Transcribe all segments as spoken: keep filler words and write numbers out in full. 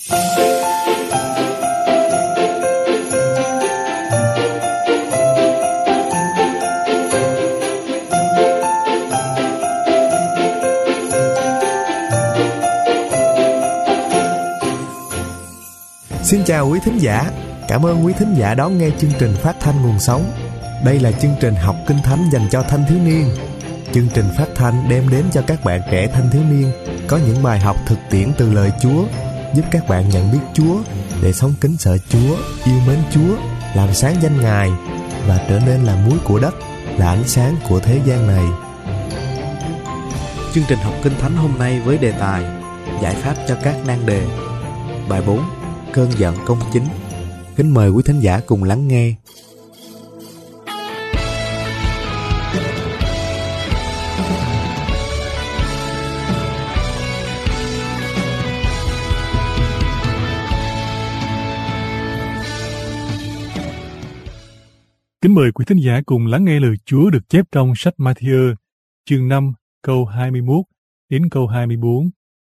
Xin chào quý thính giả, cảm ơn quý thính giả đón nghe chương trình phát thanh Nguồn Sống. Đây là chương trình học Kinh Thánh dành cho thanh thiếu niên. Chương trình phát thanh đem đến cho các bạn trẻ thanh thiếu niên có những bài học thực tiễn từ lời Chúa, giúp các bạn nhận biết Chúa để sống kính sợ Chúa, yêu mến Chúa, làm sáng danh Ngài và trở nên là muối của đất, là ánh sáng của thế gian này. Chương trình học Kinh Thánh hôm nay với đề tài Giải pháp cho các nan đề. Bài bốn, Cơn giận công chính. Kính mời quý thính giả cùng lắng nghe. Kính mời quý thính giả cùng lắng nghe lời Chúa được chép trong sách Ma-thi-ơ, chương năm, câu hai mươi mốt đến câu hai mươi bốn.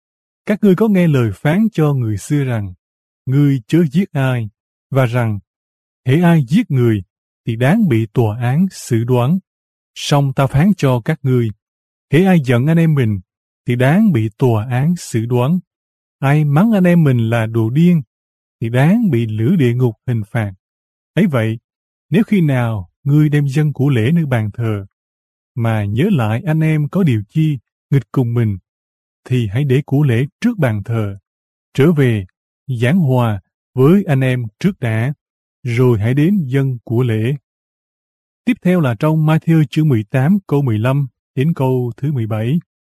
Các ngươi có nghe lời phán cho người xưa rằng, ngươi chớ giết ai, và rằng, hễ ai giết người, thì đáng bị tòa án xử đoán. Song ta phán cho các ngươi, hễ ai giận anh em mình, thì đáng bị tòa án xử đoán. Ai mắng anh em mình là đồ điên, thì đáng bị lửa địa ngục hình phạt. Ấy vậy, nếu khi nào ngươi đem dâng của lễ nơi bàn thờ, mà nhớ lại anh em có điều chi nghịch cùng mình, thì hãy để của lễ trước bàn thờ, trở về, giảng hòa với anh em trước đã, rồi hãy đến dâng của lễ. Tiếp theo là trong Ma-thi-ơ chương mười tám câu mười lăm đến câu thứ mười bảy.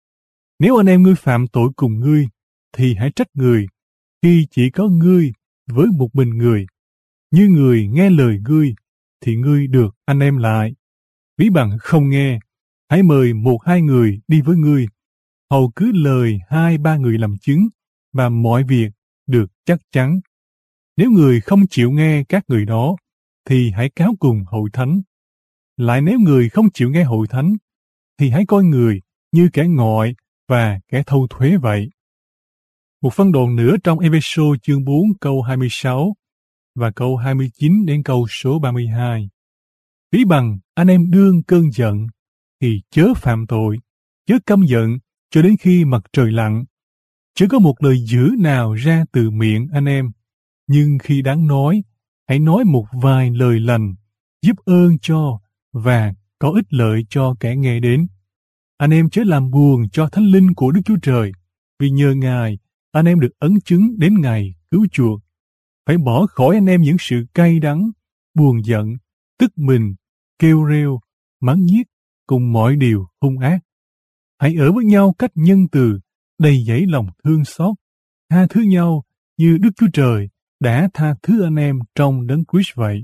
Nếu anh em ngươi phạm tội cùng ngươi, thì hãy trách người, khi chỉ có ngươi với một mình người. Như người nghe lời ngươi, thì ngươi được anh em lại. Ví bằng không nghe, hãy mời một hai người đi với ngươi, hầu cứ lời hai ba người làm chứng, và mọi việc được chắc chắn. Nếu người không chịu nghe các người đó, thì hãy cáo cùng hội thánh. Lại nếu người không chịu nghe hội thánh, thì hãy coi người như kẻ ngoại và kẻ thâu thuế vậy. Một phân đoạn nữa trong Ê-phê-sô chương bốn câu hai mươi sáu và câu hai mươi chín đến câu số ba mươi hai. Ví bằng anh em đương cơn giận, thì chớ phạm tội, chớ căm giận cho đến khi mặt trời lặn. Chớ có một lời dữ nào ra từ miệng anh em, nhưng khi đáng nói, hãy nói một vài lời lành, giúp ơn cho và có ích lợi cho kẻ nghe đến. Anh em chớ làm buồn cho Thánh Linh của Đức Chúa Trời, vì nhờ Ngài, anh em được ấn chứng đến ngày cứu chuộc. Phải bỏ khỏi anh em những sự cay đắng, buồn giận, tức mình, kêu rêu, mắng nhiếc cùng mọi điều hung ác. Hãy ở với nhau cách nhân từ, đầy dẫy lòng thương xót, tha thứ nhau như Đức Chúa Trời đã tha thứ anh em trong Đấng Christ vậy.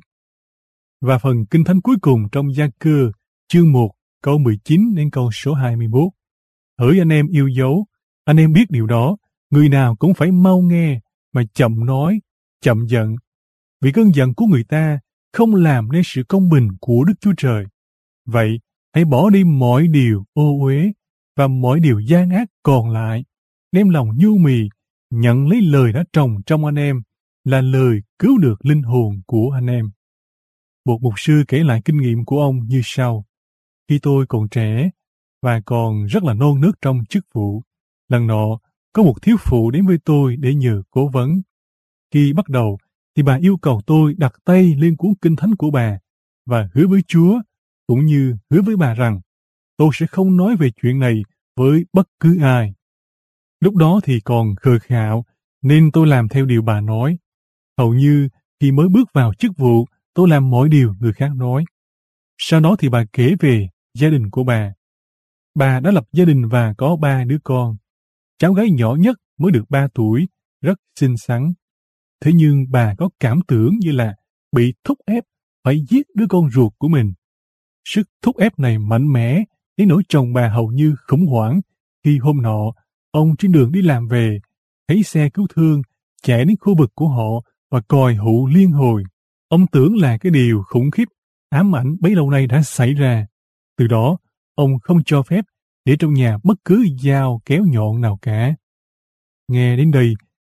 Và phần Kinh Thánh cuối cùng trong Gia-cơ chương một câu mười chín đến câu số hai mươi mốt. Hỡi anh em yêu dấu, anh em biết điều đó, người nào cũng phải mau nghe mà chậm nói, chậm giận, vì cơn giận của người ta không làm nên sự công bình của Đức Chúa Trời. Vậy, hãy bỏ đi mọi điều ô uế và mọi điều gian ác còn lại, đem lòng nhu mì, nhận lấy lời đã trồng trong anh em, là lời cứu được linh hồn của anh em. Một mục sư kể lại kinh nghiệm của ông như sau. Khi tôi còn trẻ và còn rất là non nớt trong chức vụ, lần nọ có một thiếu phụ đến với tôi để nhờ cố vấn. Khi bắt đầu thì bà yêu cầu tôi đặt tay lên cuốn Kinh Thánh của bà và hứa với Chúa, cũng như hứa với bà rằng tôi sẽ không nói về chuyện này với bất cứ ai. Lúc đó thì còn khờ khạo, nên tôi làm theo điều bà nói. Hầu như khi mới bước vào chức vụ, tôi làm mọi điều người khác nói. Sau đó thì bà kể về gia đình của bà. Bà đã lập gia đình và có ba đứa con. Cháu gái nhỏ nhất mới được ba tuổi, rất xinh xắn. Thế nhưng bà có cảm tưởng như là bị thúc ép phải giết đứa con ruột của mình. Sức thúc ép này mạnh mẽ đến nỗi chồng bà hầu như khủng hoảng khi hôm nọ ông trên đường đi làm về, thấy xe cứu thương chạy đến khu vực của họ và còi hụ liên hồi. Ông tưởng là cái điều khủng khiếp, ám ảnh bấy lâu nay đã xảy ra. Từ đó, ông không cho phép để trong nhà bất cứ dao kéo nhọn nào cả. Nghe đến đây,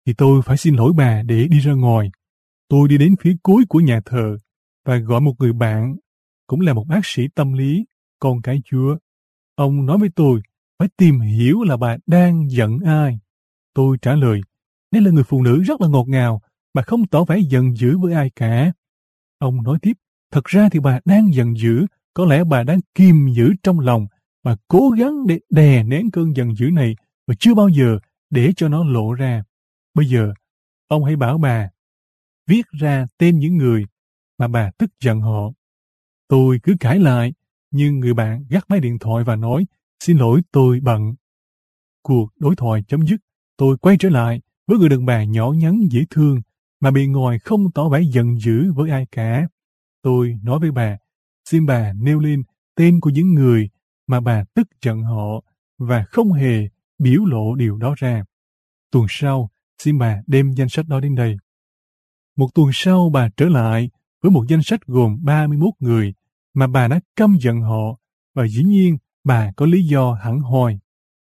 thì tôi phải xin lỗi bà để đi ra ngoài. Tôi đi đến phía cuối của nhà thờ và gọi một người bạn, cũng là một bác sĩ tâm lý, con cái Chúa. Ông nói với tôi, phải tìm hiểu là bà đang giận ai. Tôi trả lời, nếu là người phụ nữ rất là ngọt ngào, bà không tỏ vẻ giận dữ với ai cả. Ông nói tiếp, thật ra thì bà đang giận dữ, có lẽ bà đang kìm giữ trong lòng, bà cố gắng để đè nén cơn giận dữ này và chưa bao giờ để cho nó lộ ra. Bây giờ, ông hãy bảo bà viết ra tên những người mà bà tức giận họ. Tôi cứ cãi lại, nhưng người bạn gác máy điện thoại và nói, xin lỗi tôi bận. Cuộc đối thoại chấm dứt, tôi quay trở lại với người đàn bà nhỏ nhắn dễ thương mà bề ngoài không tỏ vẻ giận dữ với ai cả. Tôi nói với bà, xin bà nêu lên tên của những người mà bà tức giận họ và không hề biểu lộ điều đó ra. Tuần sau, xin bà đem danh sách đó đến đây. Một tuần sau bà trở lại với một danh sách gồm ba mươi mốt người mà bà đã căm giận họ, và dĩ nhiên bà có lý do hẳn hoi.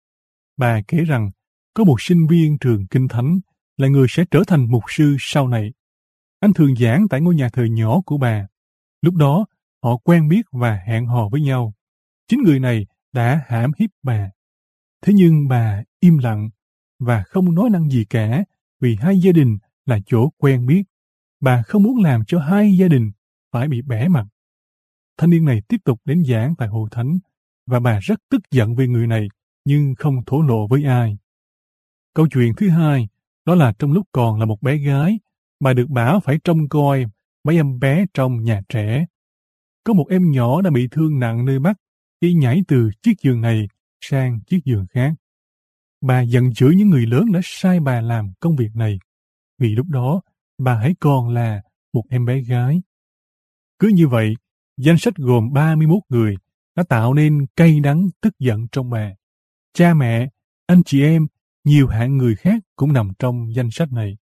Bà kể rằng có một sinh viên trường Kinh Thánh là người sẽ trở thành mục sư sau này. Anh thường giảng tại ngôi nhà thờ nhỏ của bà. Lúc đó họ quen biết và hẹn hò với nhau. Chính người này đã hãm hiếp bà. Thế nhưng bà im lặng và không nói năng gì cả, vì hai gia đình là chỗ quen biết. Bà không muốn làm cho hai gia đình phải bị bẽ mặt. Thanh niên này tiếp tục đến giảng tại hội thánh, và bà rất tức giận về người này, nhưng không thổ lộ với ai. Câu chuyện thứ hai, đó là trong lúc còn là một bé gái, bà được bảo phải trông coi mấy em bé trong nhà trẻ. Có một em nhỏ đã bị thương nặng nơi mắt khi nhảy từ chiếc giường này sang chiếc giường khác. Bà giận dữ những người lớn đã sai bà làm công việc này, vì lúc đó bà hãy còn là một em bé gái. Cứ như vậy, danh sách gồm ba mươi mốt người đã tạo nên cay đắng tức giận trong bà. Cha mẹ, anh chị em, nhiều hạng người khác cũng nằm trong danh sách này.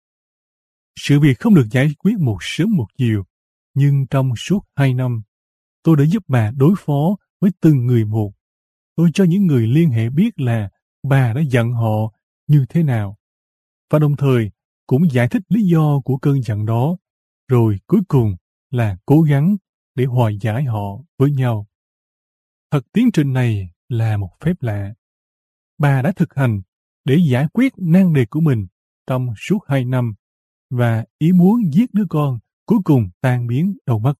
Sự việc không được giải quyết một sớm một chiều, nhưng trong suốt hai năm, tôi đã giúp bà đối phó với từng người một. Tôi cho những người liên hệ biết là bà đã giận họ như thế nào, và đồng thời cũng giải thích lý do của cơn giận đó, rồi cuối cùng là cố gắng để hòa giải họ với nhau. Thật tiến trình này là một phép lạ. Bà đã thực hành để giải quyết nan đề của mình trong suốt hai năm, và ý muốn giết đứa con cuối cùng tan biến đâu mất.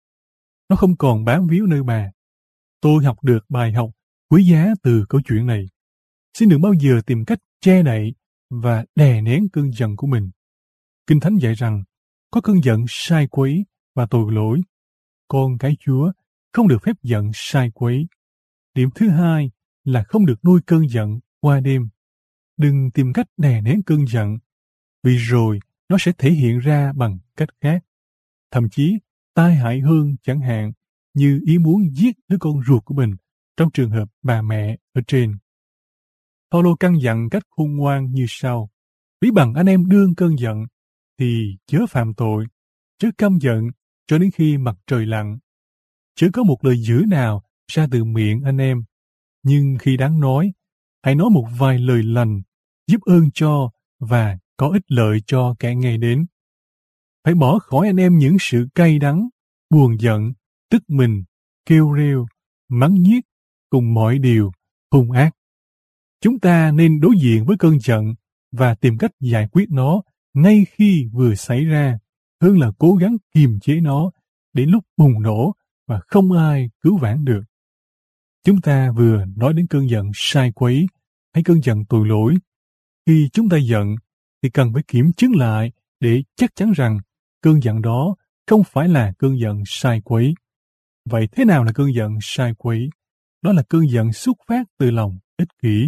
Nó không còn bám víu nơi bà. Tôi học được bài học quý giá từ câu chuyện này. Xin đừng bao giờ tìm cách che đậy và đè nén cơn giận của mình. Kinh Thánh dạy rằng, có cơn giận sai quấy và tội lỗi. Con cái Chúa không được phép giận sai quấy. Điểm thứ hai là không được nuôi cơn giận qua đêm. Đừng tìm cách đè nén cơn giận, vì rồi nó sẽ thể hiện ra bằng cách khác. Thậm chí, tai hại hơn chẳng hạn, như ý muốn giết đứa con ruột của mình, trong trường hợp bà mẹ ở trên. Phaolô căn dặn cách khôn ngoan như sau: ví bằng anh em đương cơn giận, thì chớ phạm tội, chớ căm giận cho đến khi mặt trời lặn. Chớ có một lời dữ nào ra từ miệng anh em, nhưng khi đáng nói, hãy nói một vài lời lành, giúp ơn cho và có ích lợi cho kẻ nghe đến. Phải bỏ khỏi anh em những sự cay đắng, buồn giận, tức mình, kêu rêu, mắng nhiếc cùng mọi điều hung ác. Chúng ta nên đối diện với cơn giận và tìm cách giải quyết nó ngay khi vừa xảy ra, hơn là cố gắng kiềm chế nó đến lúc bùng nổ và không ai cứu vãn được. Chúng ta vừa nói đến cơn giận sai quấy hay cơn giận tội lỗi. Khi chúng ta giận thì cần phải kiểm chứng lại để chắc chắn rằng cơn giận đó không phải là cơn giận sai quấy. Vậy thế nào là cơn giận sai quấy? Đó là cơn giận xuất phát từ lòng ích kỷ.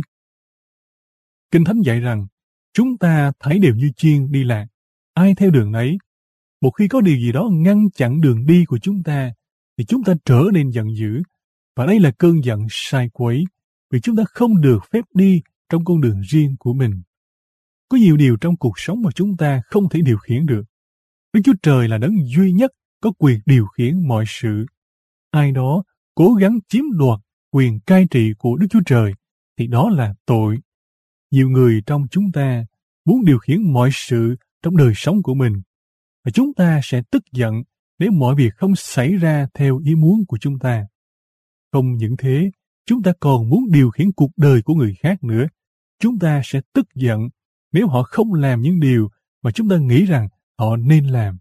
Kinh Thánh dạy rằng, chúng ta thấy đều như chiên đi lạc, ai theo đường nấy. Một khi có điều gì đó ngăn chặn đường đi của chúng ta, thì chúng ta trở nên giận dữ. Và đây là cơn giận sai quấy, vì chúng ta không được phép đi trong con đường riêng của mình. Có nhiều điều trong cuộc sống mà chúng ta không thể điều khiển được. Đức Chúa Trời là đấng duy nhất có quyền điều khiển mọi sự. Ai đó cố gắng chiếm đoạt quyền cai trị của Đức Chúa Trời, thì đó là tội. Nhiều người trong chúng ta muốn điều khiển mọi sự trong đời sống của mình. Và chúng ta sẽ tức giận nếu mọi việc không xảy ra theo ý muốn của chúng ta. Không những thế, chúng ta còn muốn điều khiển cuộc đời của người khác nữa. Chúng ta sẽ tức giận nếu họ không làm những điều mà chúng ta nghĩ rằng họ nên làm.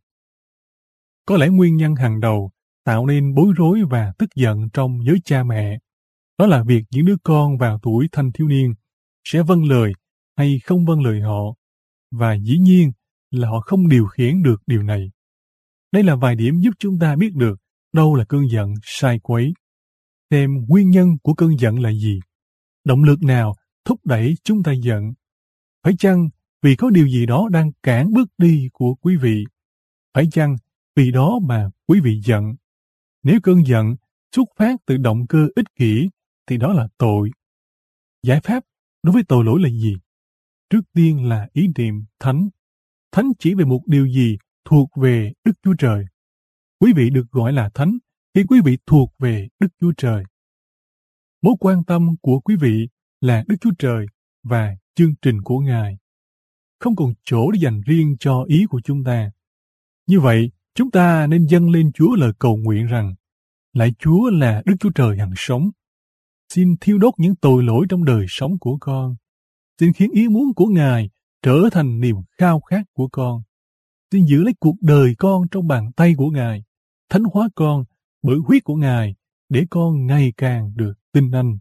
Có lẽ nguyên nhân hàng đầu tạo nên bối rối và tức giận trong giới cha mẹ, đó là việc những đứa con vào tuổi thanh thiếu niên sẽ vâng lời hay không vâng lời họ, và dĩ nhiên là họ không điều khiển được điều này. Đây là vài điểm giúp chúng ta biết được đâu là cơn giận sai quấy. Xem nguyên nhân của cơn giận là gì? Động lực nào thúc đẩy chúng ta giận? Phải chăng vì có điều gì đó đang cản bước đi của quý vị? Phải chăng vì đó mà quý vị giận? Nếu cơn giận xuất phát từ động cơ ích kỷ thì đó là tội. Giải pháp đối với tội lỗi là gì? Trước tiên là ý niệm thánh. Thánh chỉ về một điều gì thuộc về Đức Chúa Trời. Quý vị được gọi là thánh khi quý vị thuộc về Đức Chúa Trời. Mối quan tâm của quý vị là Đức Chúa Trời và chương trình của Ngài. Không còn chỗ để dành riêng cho ý của chúng ta. Như vậy, chúng ta nên dâng lên Chúa lời cầu nguyện rằng: Lạy Chúa là Đức Chúa Trời hằng sống, xin thiêu đốt những tội lỗi trong đời sống của con. Xin khiến ý muốn của Ngài trở thành niềm khao khát của con. Xin giữ lấy cuộc đời con trong bàn tay của Ngài, thánh hóa con bởi huyết của Ngài, để con ngày càng được tin anh.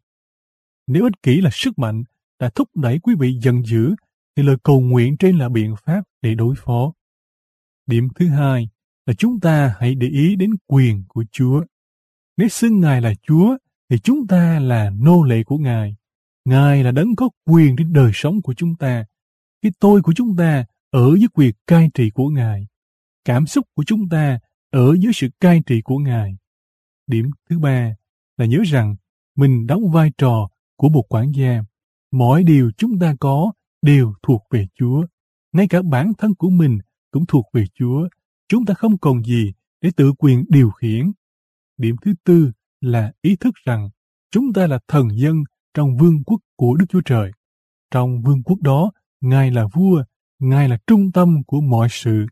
Nếu ích kỷ là sức mạnh đã thúc đẩy quý vị giận dữ, thì lời cầu nguyện trên là biện pháp để đối phó. Điểm thứ hai là chúng ta hãy để ý đến quyền của Chúa. Nếu xưng Ngài là Chúa, thì chúng ta là nô lệ của Ngài. Ngài là đấng có quyền trên đời sống của chúng ta. Cái tôi của chúng ta ở dưới quyền cai trị của Ngài. Cảm xúc của chúng ta ở dưới sự cai trị của Ngài. Điểm thứ ba là nhớ rằng mình đóng vai trò của một quản gia. Mọi điều chúng ta có đều thuộc về Chúa. Ngay cả bản thân của mình cũng thuộc về Chúa. Chúng ta không còn gì để tự quyền điều khiển. Điểm thứ tư là ý thức rằng chúng ta là thần dân trong vương quốc của Đức Chúa Trời. Trong vương quốc đó, Ngài là vua, Ngài là trung tâm của mọi sự.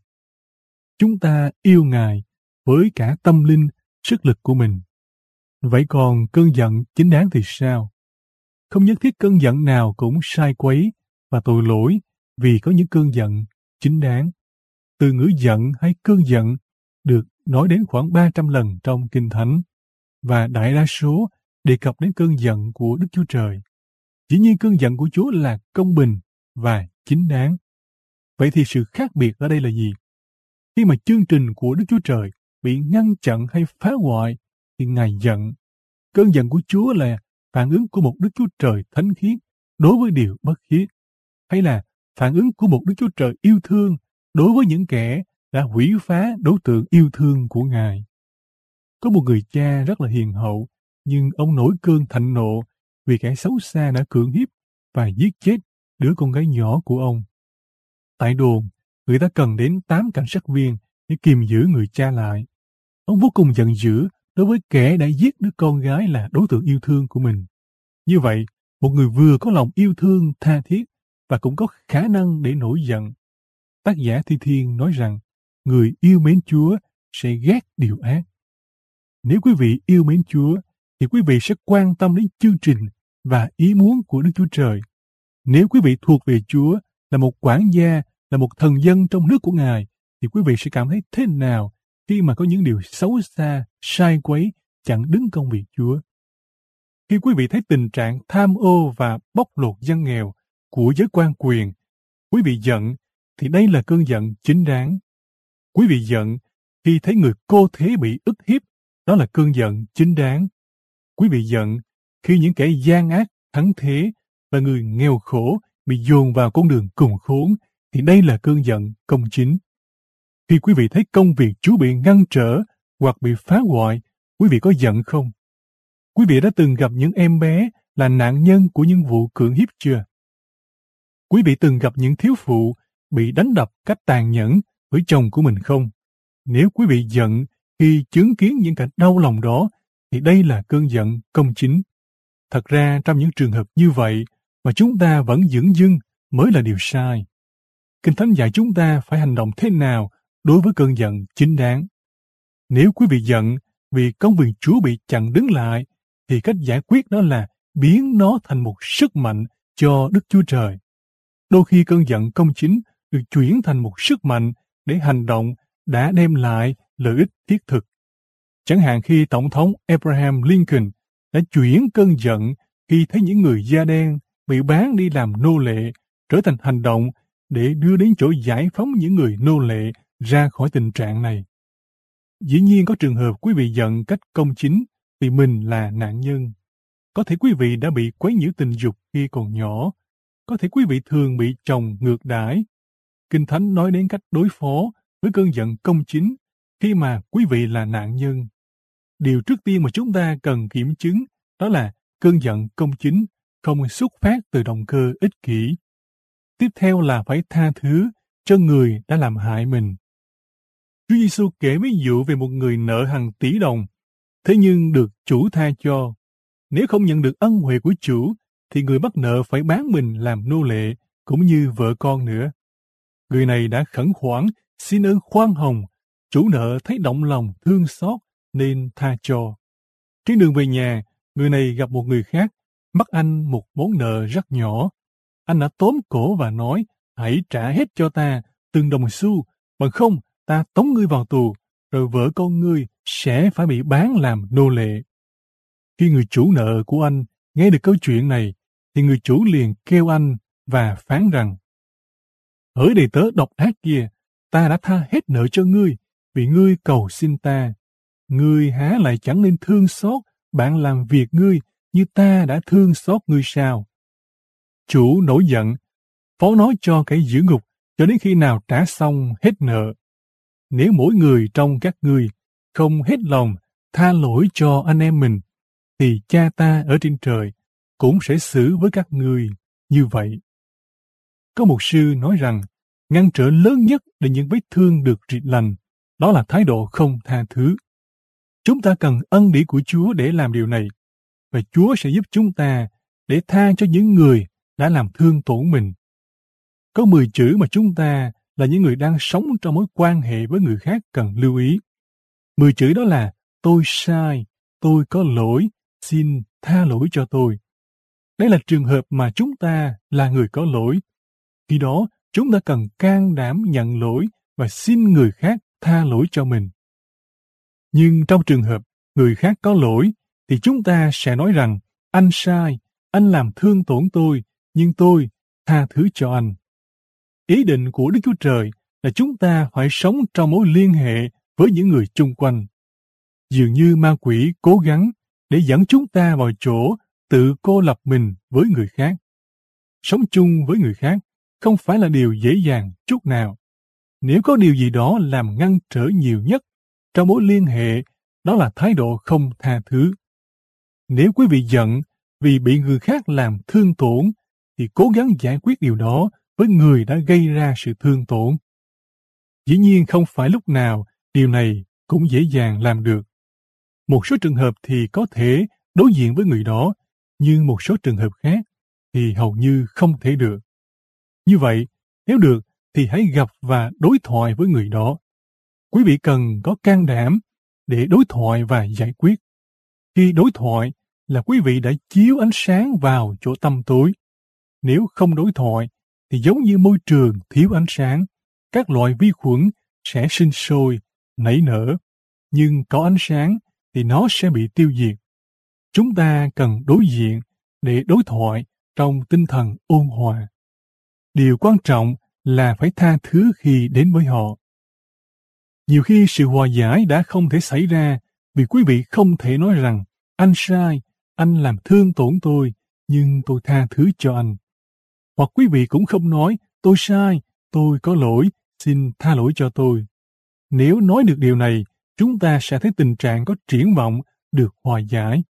Chúng ta yêu Ngài với cả tâm linh, sức lực của mình. Vậy còn cơn giận chính đáng thì sao? Không nhất thiết cơn giận nào cũng sai quấy và tội lỗi, vì có những cơn giận chính đáng. Từ ngữ giận hay cơn giận được nói đến khoảng ba trăm lần trong Kinh Thánh, và đại đa số đề cập đến cơn giận của Đức Chúa Trời. Dĩ nhiên cơn giận của Chúa là công bình và chính đáng. Vậy thì sự khác biệt ở đây là gì? Khi mà chương trình của Đức Chúa Trời bị ngăn chặn hay phá hoại, thì Ngài giận. Cơn giận của Chúa là phản ứng của một Đức Chúa Trời thánh khiết đối với điều bất khiết, hay là phản ứng của một Đức Chúa Trời yêu thương đối với những kẻ đã hủy phá đối tượng yêu thương của Ngài. Có một người cha rất là hiền hậu, nhưng ông nổi cơn thạnh nộ vì kẻ xấu xa đã cưỡng hiếp và giết chết đứa con gái nhỏ của ông. Tại đồn, người ta cần đến tám cảnh sát viên để kìm giữ người cha lại. Ông vô cùng giận dữ đối với kẻ đã giết đứa con gái là đối tượng yêu thương của mình. Như vậy, một người vừa có lòng yêu thương tha thiết và cũng có khả năng để nổi giận. Tác giả Thi Thiên nói rằng, người yêu mến Chúa sẽ ghét điều ác. Nếu quý vị yêu mến Chúa, thì quý vị sẽ quan tâm đến chương trình và ý muốn của Đức Chúa Trời. Nếu quý vị thuộc về Chúa, là một quản gia, là một thần dân trong nước của Ngài, thì quý vị sẽ cảm thấy thế nào khi mà có những điều xấu xa, sai quấy, chặn đứng công việc Chúa? Khi quý vị thấy tình trạng tham ô và bóc lột dân nghèo của giới quan quyền, quý vị giận, thì đây là cơn giận chính đáng. Quý vị giận khi thấy người cô thế bị ức hiếp, đó là cơn giận chính đáng. Quý vị giận khi những kẻ gian ác, thắng thế và người nghèo khổ bị dồn vào con đường cùng khốn, thì đây là cơn giận công chính. Khi quý vị thấy công việc Chúa bị ngăn trở hoặc bị phá hoại, quý vị có giận không? Quý vị đã từng gặp những em bé là nạn nhân của những vụ cưỡng hiếp chưa? Quý vị từng gặp những thiếu phụ bị đánh đập cách tàn nhẫn với chồng của mình không? Nếu quý vị giận khi chứng kiến những cảnh đau lòng đó, thì đây là cơn giận công chính. Thật ra trong những trường hợp như vậy mà chúng ta vẫn dửng dưng mới là điều sai. Kinh Thánh dạy chúng ta phải hành động thế nào đối với cơn giận chính đáng. Nếu quý vị giận vì công việc Chúa bị chặn đứng lại, thì cách giải quyết đó là biến nó thành một sức mạnh cho Đức Chúa Trời. Đôi khi cơn giận công chính được chuyển thành một sức mạnh để hành động đã đem lại lợi ích thiết thực. Chẳng hạn khi Tổng thống Abraham Lincoln đã chuyển cơn giận khi thấy những người da đen bị bán đi làm nô lệ trở thành hành động để đưa đến chỗ giải phóng những người nô lệ ra khỏi tình trạng này. Dĩ nhiên có trường hợp quý vị giận cách công chính vì mình là nạn nhân. Có thể quý vị đã bị quấy nhiễu tình dục khi còn nhỏ. Có thể quý vị thường bị chồng ngược đãi. Kinh Thánh nói đến cách đối phó với cơn giận công chính khi mà quý vị là nạn nhân. Điều trước tiên mà chúng ta cần kiểm chứng đó là cơn giận công chính không xuất phát từ động cơ ích kỷ. Tiếp theo là phải tha thứ cho người đã làm hại mình. Chúa Giêsu kể ví dụ về một người nợ hàng tỷ đồng, thế nhưng được chủ tha cho. Nếu không nhận được ân huệ của chủ, thì người bắt nợ phải bán mình làm nô lệ, cũng như vợ con nữa. Người này đã khẩn khoản xin ơn khoan hồng, chủ nợ thấy động lòng thương xót nên tha cho. Trên đường về nhà, người này gặp một người khác, mắc anh một món nợ rất nhỏ. Anh đã tóm cổ và nói, hãy trả hết cho ta từng đồng xu, bằng không ta tống ngươi vào tù, rồi vợ con ngươi sẽ phải bị bán làm nô lệ. Khi người chủ nợ của anh nghe được câu chuyện này, thì người chủ liền kêu anh và phán rằng, hỡi đầy tớ độc ác kia, ta đã tha hết nợ cho ngươi, vì ngươi cầu xin ta. Ngươi há lại chẳng nên thương xót bạn làm việc ngươi như ta đã thương xót ngươi sao? Chủ nổi giận, phó nói cho kẻ giữ ngục cho đến khi nào trả xong hết nợ. Nếu mỗi người trong các ngươi không hết lòng tha lỗi cho anh em mình, thì cha ta ở trên trời cũng sẽ xử với các ngươi như vậy. Có một sư nói rằng, ngăn trở lớn nhất để những vết thương được trị lành, đó là thái độ không tha thứ. Chúng ta cần ân điển của Chúa để làm điều này, và Chúa sẽ giúp chúng ta để tha cho những người đã làm thương tổn mình. Có mười chữ mà chúng ta là những người đang sống trong mối quan hệ với người khác cần lưu ý. Mười chữ đó là, tôi sai, tôi có lỗi, xin tha lỗi cho tôi. Đây là trường hợp mà chúng ta là người có lỗi. Khi đó, chúng ta cần can đảm nhận lỗi và xin người khác tha lỗi cho mình. Nhưng trong trường hợp người khác có lỗi, thì chúng ta sẽ nói rằng, anh sai, anh làm thương tổn tôi, nhưng tôi tha thứ cho anh. Ý định của Đức Chúa Trời là chúng ta phải sống trong mối liên hệ với những người chung quanh. Dường như ma quỷ cố gắng để dẫn chúng ta vào chỗ tự cô lập mình với người khác. Sống chung với người khác không phải là điều dễ dàng chút nào. Nếu có điều gì đó làm ngăn trở nhiều nhất trong mối liên hệ, đó là thái độ không tha thứ. Nếu quý vị giận vì bị người khác làm thương tổn, thì cố gắng giải quyết điều đó với người đã gây ra sự thương tổn. Dĩ nhiên không phải lúc nào điều này cũng dễ dàng làm được. Một số trường hợp thì có thể đối diện với người đó, nhưng một số trường hợp khác thì hầu như không thể được. Như vậy, nếu được thì hãy gặp và đối thoại với người đó. Quý vị cần có can đảm để đối thoại và giải quyết. Khi đối thoại là quý vị đã chiếu ánh sáng vào chỗ tăm tối. Nếu không đối thoại thì giống như môi trường thiếu ánh sáng, các loại vi khuẩn sẽ sinh sôi, nảy nở. Nhưng có ánh sáng thì nó sẽ bị tiêu diệt. Chúng ta cần đối diện để đối thoại trong tinh thần ôn hòa. Điều quan trọng là phải tha thứ khi đến với họ. Nhiều khi sự hòa giải đã không thể xảy ra vì quý vị không thể nói rằng anh sai, anh làm thương tổn tôi, nhưng tôi tha thứ cho anh. Hoặc quý vị cũng không nói tôi sai, tôi có lỗi, xin tha lỗi cho tôi. Nếu nói được điều này, chúng ta sẽ thấy tình trạng có triển vọng được hòa giải.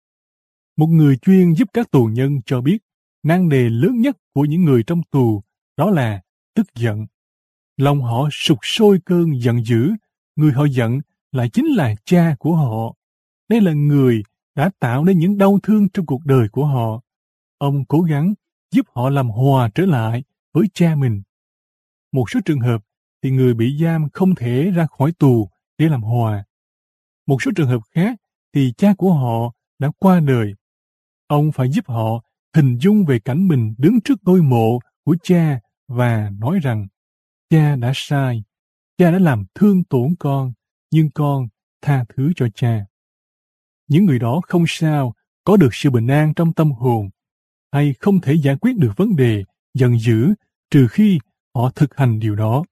Một người chuyên giúp các tù nhân cho biết, nan đề lớn nhất của những người trong tù đó là tức giận. Lòng họ sục sôi cơn giận dữ, người họ giận lại chính là cha của họ. Đây là người đã tạo nên những đau thương trong cuộc đời của họ. Ông cố gắng giúp họ làm hòa trở lại với cha mình. Một số trường hợp thì người bị giam không thể ra khỏi tù để làm hòa. Một số trường hợp khác thì cha của họ đã qua đời. Ông phải giúp họ hình dung về cảnh mình đứng trước ngôi mộ của cha và nói rằng cha đã sai, cha đã làm thương tổn con, nhưng con tha thứ cho cha. Những người đó không sao có được sự bình an trong tâm hồn, hay không thể giải quyết được vấn đề giận dữ trừ khi họ thực hành điều đó.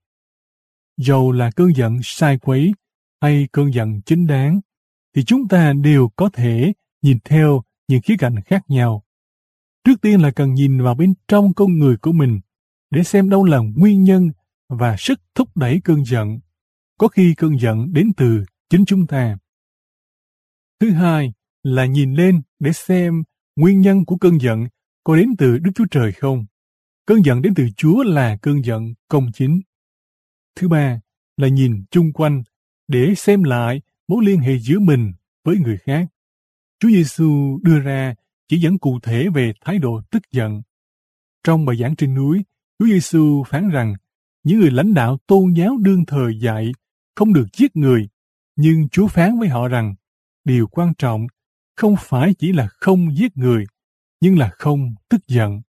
Dầu là cơn giận sai quấy hay cơn giận chính đáng, thì chúng ta đều có thể nhìn theo những khía cạnh khác nhau. Trước tiên là cần nhìn vào bên trong con người của mình để xem đâu là nguyên nhân và sức thúc đẩy cơn giận. Có khi cơn giận đến từ chính chúng ta. Thứ hai là nhìn lên để xem nguyên nhân của cơn giận có đến từ Đức Chúa Trời không. Cơn giận đến từ Chúa là cơn giận công chính. Thứ ba là nhìn chung quanh để xem lại mối liên hệ giữa mình với người khác. Chúa Giêsu đưa ra chỉ dẫn cụ thể về thái độ tức giận. Trong bài giảng trên núi, Chúa Giêsu phán rằng những người lãnh đạo tôn giáo đương thời dạy không được giết người, nhưng Chúa phán với họ rằng điều quan trọng không phải chỉ là không giết người, nhưng là không tức giận.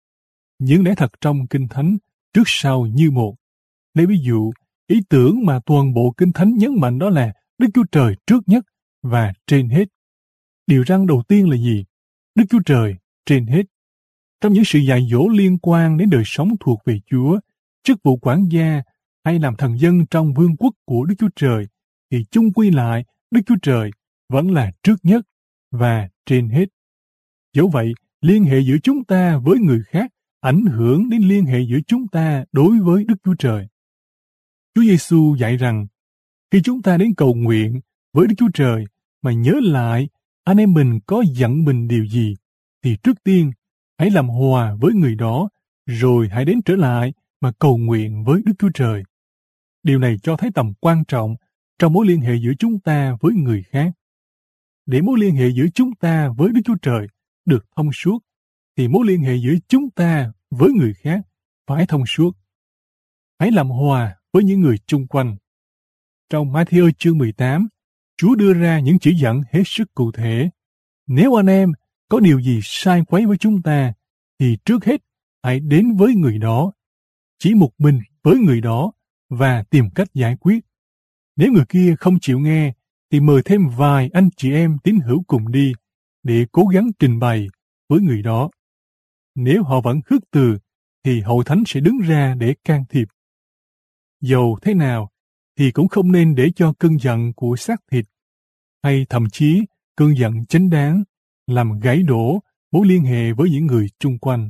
Những lẽ thật trong Kinh Thánh trước sau như một. Lấy ví dụ, ý tưởng mà toàn bộ Kinh Thánh nhấn mạnh đó là Đức Chúa Trời trước nhất và trên hết. Điều răn đầu tiên là gì? Đức Chúa Trời trên hết. Trong những sự dạy dỗ liên quan đến đời sống thuộc về Chúa, chức vụ quản gia hay làm thần dân trong vương quốc của Đức Chúa Trời, thì chung quy lại Đức Chúa Trời vẫn là trước nhất và trên hết. Dẫu vậy, liên hệ giữa chúng ta với người khác ảnh hưởng đến liên hệ giữa chúng ta đối với Đức Chúa Trời. Chúa Giêsu dạy rằng, khi chúng ta đến cầu nguyện với Đức Chúa Trời mà nhớ lại anh em mình có giận mình điều gì, thì trước tiên hãy làm hòa với người đó, rồi hãy đến trở lại mà cầu nguyện với Đức Chúa Trời. Điều này cho thấy tầm quan trọng trong mối liên hệ giữa chúng ta với người khác. Để mối liên hệ giữa chúng ta với Đức Chúa Trời được thông suốt, thì mối liên hệ giữa chúng ta với người khác phải thông suốt. Hãy làm hòa với những người chung quanh. Trong Ma-thi-ơ chương mười tám, Chúa đưa ra những chỉ dẫn hết sức cụ thể. Nếu anh em có điều gì sai quấy với chúng ta, thì trước hết hãy đến với người đó, chỉ một mình với người đó và tìm cách giải quyết. Nếu người kia không chịu nghe, thì mời thêm vài anh chị em tín hữu cùng đi để cố gắng trình bày với người đó. Nếu họ vẫn khước từ, thì hội thánh sẽ đứng ra để can thiệp. Dầu thế nào, thì cũng không nên để cho cơn giận của xác thịt, hay thậm chí cơn giận chính đáng, làm gãy đổ mối liên hệ với những người chung quanh.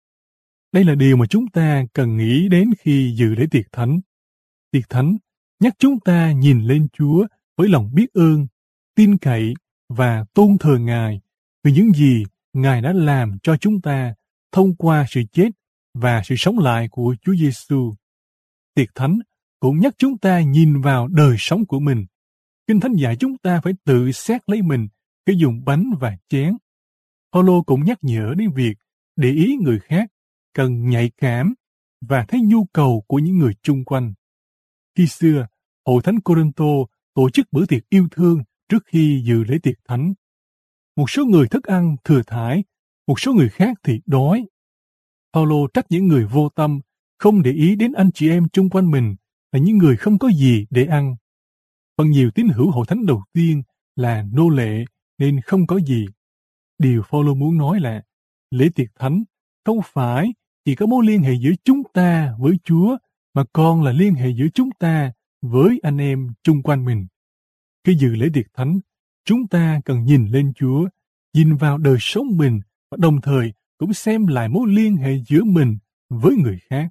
Đây là điều mà chúng ta cần nghĩ đến khi dự lễ tiệc thánh. Tiệc thánh nhắc chúng ta nhìn lên Chúa với lòng biết ơn, tin cậy và tôn thờ Ngài vì những gì Ngài đã làm cho chúng ta thông qua sự chết và sự sống lại của Chúa Giêsu. Tiệc thánh cũng nhắc chúng ta nhìn vào đời sống của mình. Kinh Thánh dạy chúng ta phải tự xét lấy mình khi dùng bánh và chén. Phaolô cũng nhắc nhở đến việc để ý người khác, cần nhạy cảm và thấy nhu cầu của những người chung quanh. Khi xưa, Hội Thánh Cô-rinh-tô tổ chức bữa tiệc yêu thương trước khi dự lễ tiệc thánh. Một số người thức ăn thừa thãi, một số người khác thì đói. Phaolô trách những người vô tâm, không để ý đến anh chị em chung quanh mình là những người không có gì để ăn. Phần nhiều tín hữu Hội Thánh đầu tiên là nô lệ nên không có gì. Điều Phaolô muốn nói là lễ tiệc thánh không phải chỉ có mối liên hệ giữa chúng ta với Chúa, mà còn là liên hệ giữa chúng ta với anh em chung quanh mình. Khi dự lễ tiệc thánh, chúng ta cần nhìn lên Chúa, nhìn vào đời sống mình và đồng thời cũng xem lại mối liên hệ giữa mình với người khác.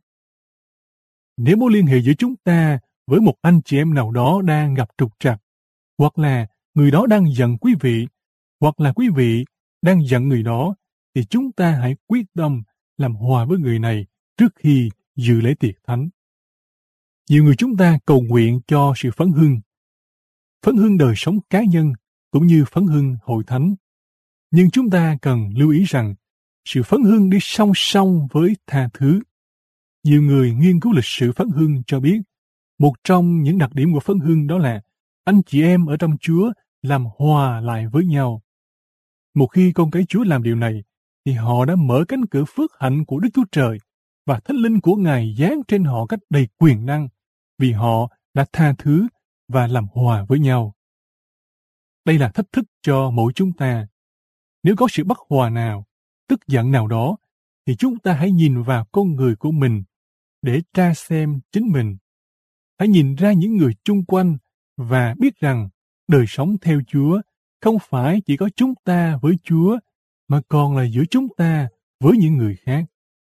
Nếu mối liên hệ giữa chúng ta với một anh chị em nào đó đang gặp trục trặc, hoặc là người đó đang giận quý vị, hoặc là quý vị đang giận người đó, thì chúng ta hãy quyết tâm làm hòa với người này trước khi dự lễ tiệc thánh. Nhiều người chúng ta cầu nguyện cho sự phấn hưng, phấn hưng đời sống cá nhân cũng như phấn hưng hội thánh. Nhưng chúng ta cần lưu ý rằng sự phấn hưng đi song song với tha thứ. Nhiều người nghiên cứu lịch sử phán hưng cho biết, một trong những đặc điểm của phán hưng đó là anh chị em ở trong Chúa làm hòa lại với nhau. Một khi con cái Chúa làm điều này, thì họ đã mở cánh cửa phước hạnh của Đức Chúa Trời và Thánh Linh của Ngài giáng trên họ cách đầy quyền năng, vì họ đã tha thứ và làm hòa với nhau. Đây là thách thức cho mỗi chúng ta. Nếu có sự bất hòa nào, tức giận nào đó, thì chúng ta hãy nhìn vào con người của mình để tra xem chính mình. Hãy nhìn ra những người chung quanh và biết rằng đời sống theo Chúa không phải chỉ có chúng ta với Chúa, mà còn là giữa chúng ta với những người khác.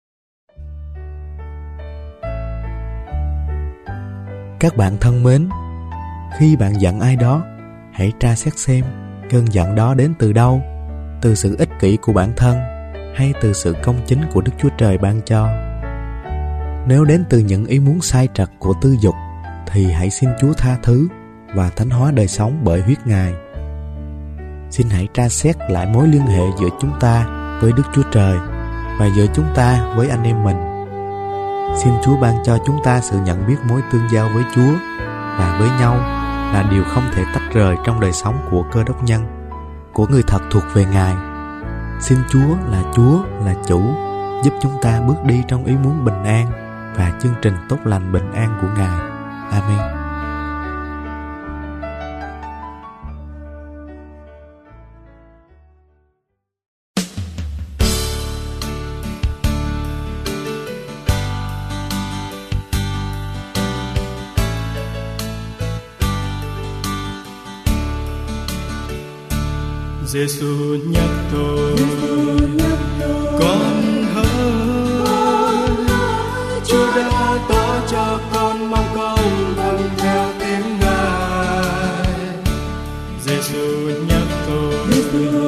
Các bạn thân mến, khi bạn giận ai đó, hãy tra xét xem cơn giận đó đến từ đâu, từ sự ích kỷ của bản thân hay từ sự công chính của Đức Chúa Trời ban cho. Nếu đến từ những ý muốn sai trật của tư dục, thì hãy xin Chúa tha thứ và thánh hóa đời sống bởi huyết Ngài. Xin hãy tra xét lại mối liên hệ giữa chúng ta với Đức Chúa Trời và giữa chúng ta với anh em mình. Xin Chúa ban cho chúng ta sự nhận biết mối tương giao với Chúa và với nhau là điều không thể tách rời trong đời sống của Cơ Đốc nhân, của người thật thuộc về Ngài. Xin Chúa là Chúa, là Chủ, giúp chúng ta bước đi trong ý muốn bình an và chương trình tốt lành bình an của Ngài. Amen. Giêsu nhắc tôi, con hỡi, Chúa đã tỏ cho con, mong con vâng theo tiếng Ngài. Giêsu nhắc tôi,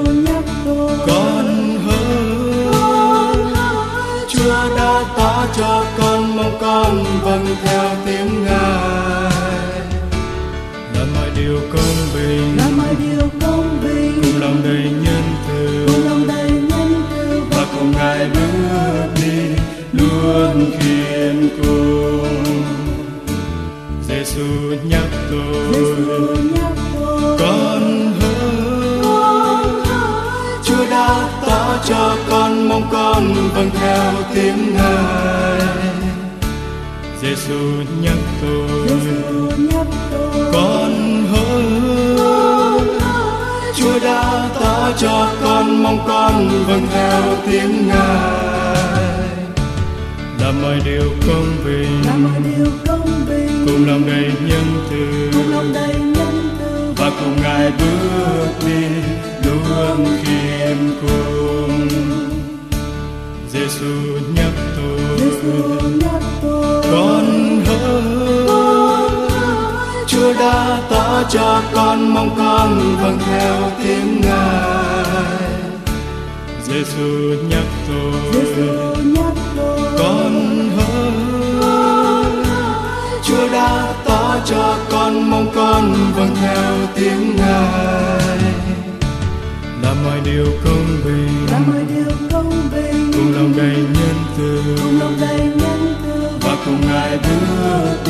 con hỡi, Chúa đã tỏ cho con, mong con vâng theo tiếng Ngài. Làm mọi điều công bình, làm mọi điều công bình, cùng lòng đầy nhân từ, cùng lòng đầy nhân từ, và cùng Ngài bước đi luôn khiêm cung. Giêsu nhắc tôi, con hỡi, Chúa đã tỏ cho con, mong con vâng theo tiếng Ngài. Giêsu nhắc tôi, con hỡi, Chúa đã tỏ cho con, mong con vâng theo tiếng Ngài. Làm mọi điều công bình, cùng lòng đầy nhân từ, và cùng Ngài bước đi luôn khiêm cung. Giêsu nhắc tôi, con hỡi, Chúa đã tỏ cho con, mong con vâng theo tiếng Ngài. Giêsu nhắc tôi, con hỡi, Chúa đã tỏ cho con, mong con vâng theo tiếng Ngài. Làm mọi điều công bình, cùng lòng đầy nhân từ, và cùng Ngài bước